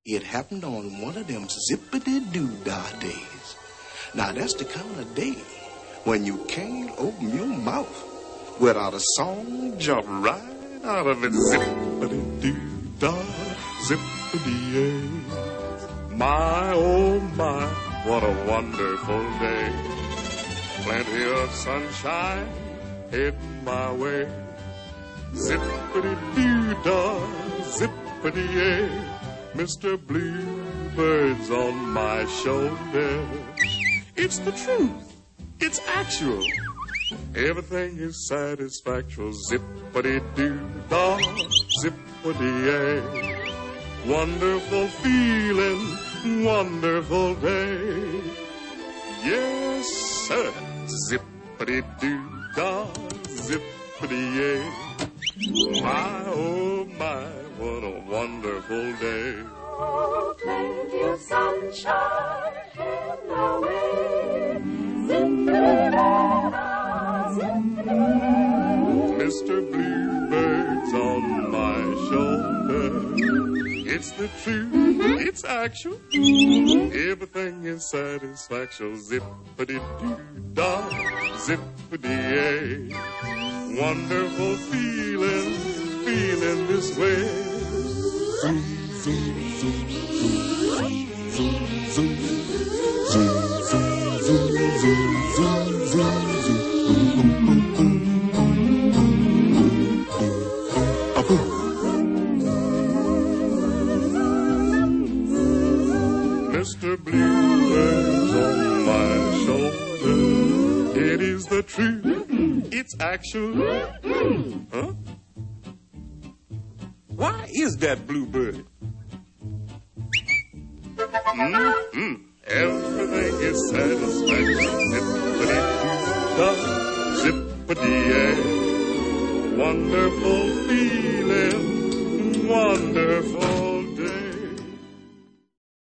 It happened on one of them zippity-doo-dah days. Now, that's the kind of day when you can't open your mouth without a song jump right out of it. Zippity-doo-dah, zippity-yay. My, oh my, what a wonderful day. Plenty of sunshine heading my way. Zippity-doo-dah, zippity-yay. Mr. Bluebird's on my shoulder. It's the truth. It's actual. Everything is satisfactual. Zippity-doo-dah, zippity-yay. Wonderful feeling, wonderful day. Yes, sir. Zippity-doo-dah, zippity-yay. My, oh my, what a wonderful day. Oh, plenty of sunshine in the way. Zippity-doo-dah, zippity-yay. Mr. Bluebird's on my shoulder. It's the truth, it's actual. Everything is satisfaction. Zippity-doo-dah, zippity-yay. Wonderful feeling, feeling this way. Zoom, zoom, zoom, zoom, zoom, zoom, zoom, zoom, zoom, zoom, zoom, zoom, Mr. Bluebird's on my shoulder. It is the truth. It's actual. Huh? Why is that Bluebird? Everything is satisfaction. Zippity-doo-dah, zippity-yay. Wonderful feeling,